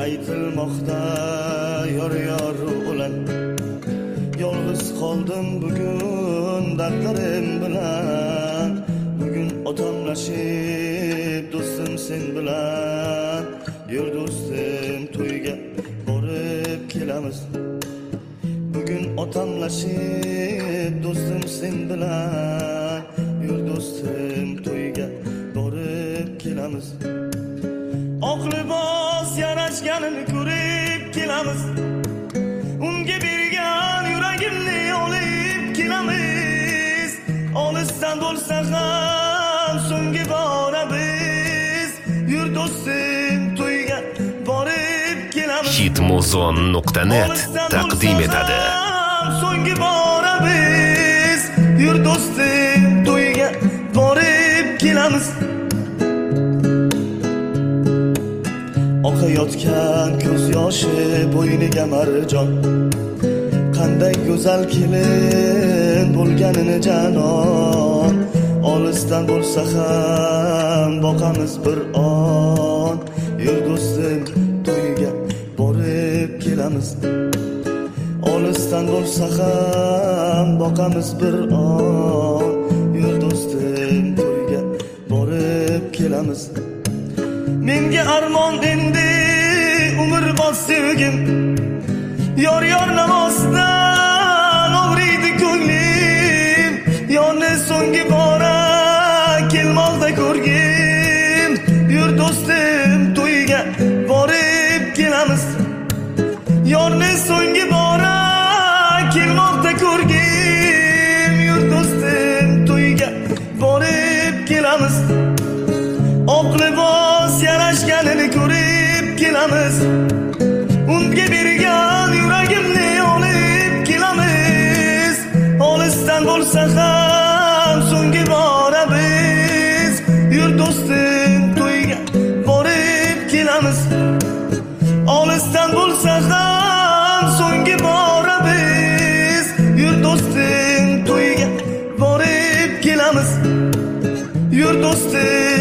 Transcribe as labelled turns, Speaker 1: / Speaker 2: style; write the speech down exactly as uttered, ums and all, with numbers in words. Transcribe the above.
Speaker 1: aytilmoqda yor yor o'lan. Yolg'iz qoldim bugun dardlarim bilan. Bugun otamlashib do'stim sen bilan. Yur do'stim to'yga borib kelamiz. Bugun otamlashib do'stim sen bilan. Yur do'stim to'yga borib kelamiz. Oq libos yarashganini ko'rib kelamiz. Unga bergan yuragimni olib kelamiz. Olisdan bo'lsa ham so'nggi bora biz. Yur do'stim to'yga borib kelamiz.
Speaker 2: hitmuzon nuqta net taqdim etadi.
Speaker 1: So'nggi bora biz. Yur do'stim to'yga borib kelamiz. Oqayotgan ko'z yoshi bo'yniga marjon. Qanday go'zal kelin bo'lganini janon. Olisdan bo'lsa ham boqamiz bir on. Yur do'stim to'yga borib kelamiz. Olisdan bo'lsa ham boqamiz bir on. Yur do'stim to'yga borib kelamiz. Menga armon endi umrbod sevgim. Yor yor namozdan og'riydi ko'nglim. Yorni so'nggi bora kelmoqda ko'rgim. Yur do'stim to'yga borib kelamiz. Yorni so'nggi bora kelmoqda ko'rgim. Yur do'stim to'yga borib kelamiz. Oq libos yarashganini ko'rib kelamiz. Unga bergan yuragimni olib kelamiz. Olisdan bo'lsa ham so'nggi bora biz. Yur do'stim to'yga borib kelamiz. Olisdan bo'lsa ham so'nggi bora biz. Yur do'stim to'yga borib kelamiz. Yur do'stim